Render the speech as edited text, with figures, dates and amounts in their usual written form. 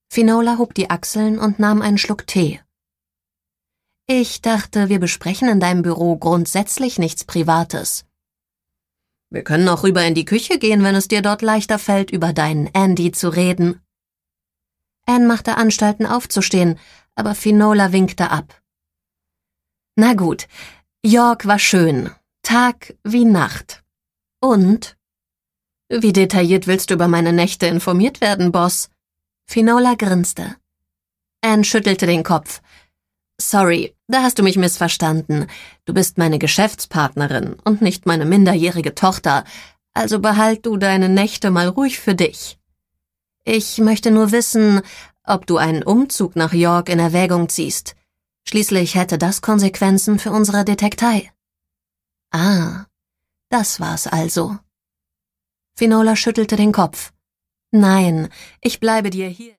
Finola hob die Achseln und nahm einen Schluck Tee. »Ich dachte, wir besprechen in deinem Büro grundsätzlich nichts Privates.« »Wir können auch rüber in die Küche gehen, wenn es dir dort leichter fällt, über deinen Andy zu reden.« Anne machte Anstalten aufzustehen, aber Finola winkte ab. »Na gut, York war schön, Tag wie Nacht. Und? Wie detailliert willst du über meine Nächte informiert werden, Boss?« Finola grinste. Anne schüttelte den Kopf. »Sorry, da hast du mich missverstanden. Du bist meine Geschäftspartnerin und nicht meine minderjährige Tochter, also behalt du deine Nächte mal ruhig für dich. Ich möchte nur wissen, ob du einen Umzug nach York in Erwägung ziehst. Schließlich hätte das Konsequenzen für unsere Detektei.« »Ah, das war's also.« Finola schüttelte den Kopf. »Nein, ich bleibe dir hier.«